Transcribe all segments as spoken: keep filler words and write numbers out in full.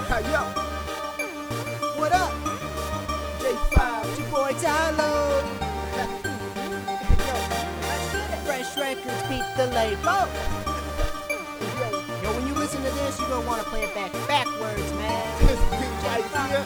Yo, what up? J five, It's your boy Tylo. yo, Fresh Records, beat the label. yo, Yo, when you listen to this, you're gonna wanna play it back backwards, man. this beat right here,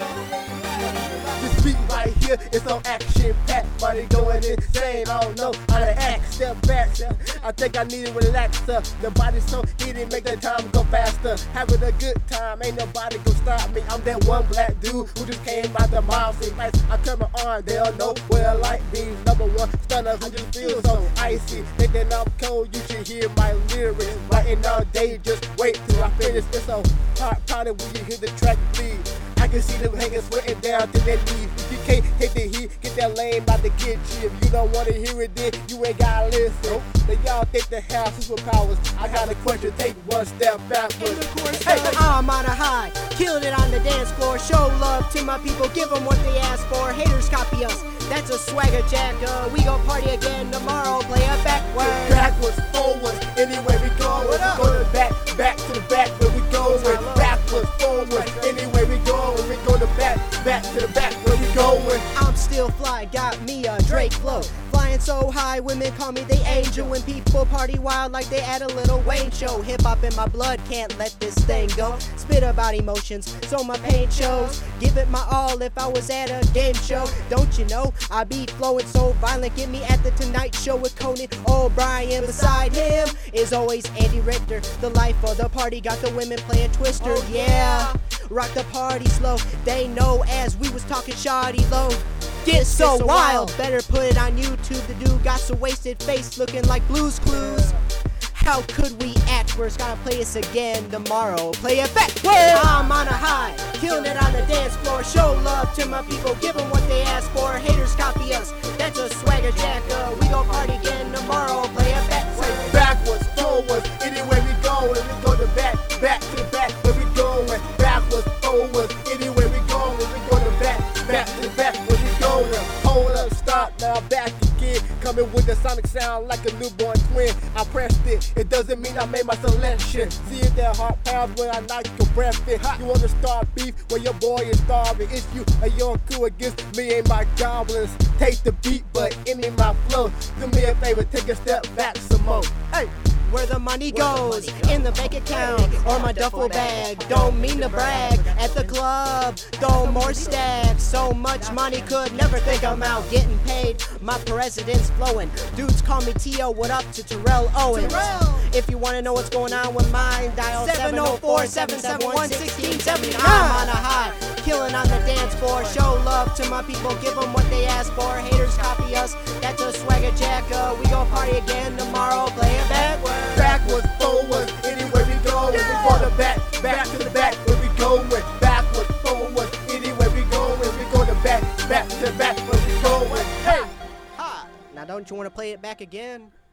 this beat right here is on action packed, body going insane. I don't know how to act, step back. I think I need a relaxer. The body's so heated, make the time go faster. Having a good time, ain't nobody gonna stop me. I'm that one black dude who just came by the miles. I turn my on, they'll know where like me. Number one stunner who just feels so icy. Thinking I'm cold, you should hear my lyrics. Writing all day, just wait till I finish. It's so hard party when you hear the track bleed. I can see them hanging, sweating down to their knees. If you can't hit the heat, get that lane about to get you. If you don't wanna hear it, then you ain't gotta listen. Then y'all think they have superpowers. I got a question, take one step backwards. Hey, I'm on a high, killed it on the dance floor. Show love to my people, give them what they ask for. Haters copy us, that's a swagger jacker. We gon' party again tomorrow, play it backwards. Backwards, forwards, anywhere we go. We go to back, back to the back where we going. Backwards, forwards, anywhere we go. We go to back, back to the back where we going. I'm still fly, got me a Drake flow. Flying so high, women call me the angel. When people party wild like they at a Lil Wayne show. Hip hop in my blood, can't let this thing go. Spit about emotions, so my pain shows. Give it my all if I was at a game show. Don't you know, I be flowing so violent. Get me at the Tonight Show with Conan O'Brien. Beside him is always Andy Richter. The life of the party, got the women playing Twister, yeah. Rock the party slow, they know as we was talking shoddy low. Get so, so wild. wild, better put it on YouTube. The dude got some wasted face looking like Blue's Clues. How could we act worse? Gotta play this again tomorrow. Play it back. I'm on a high, killing it on the dance floor. Show love to my people, give them what they ask for. Haters copy us, that's a swagger jacker. We gon' party again tomorrow. Play it back. Backwards, forwards, anywhere we go. And we go to back, back to the back where we going. Backwards, forwards, anywhere we go. And we go to back, back to the back where we going. Hold up, stop, now back again. Coming with the sonic sound like a newborn twin. I pressed it, it doesn't mean I made my selection. See it that heart pounds when I knock your breath in. You wanna start beef where your boy is starving. It's you and your crew against me and my goblins. Take the beat, but any my flow. Do me a favor, take a step back some more. Hey! Where the money goes, in the bank account or my duffel bag. Don't mean to brag, at the club, throw more stacks. So much money, could never think I'm out getting paid. My president's flowing, dudes call me T O, what up to Terrell Owens. If you wanna know what's going on with mine, dial seven oh four, seven seven one, one six seven nine. I'm on a high, killing on the dance floor. Show love to my people, give them what they ask for. Haters copy us, that's a swagger jacker. We gon' party again tomorrow, play it backwards. Backwards, forwards, anywhere we go. Yeah. We go to back, back to the back where we going. Backwards, forwards, anywhere we go. We go to back, back to the back where we going. Hey! Ha! Now don't you wanna play it back again?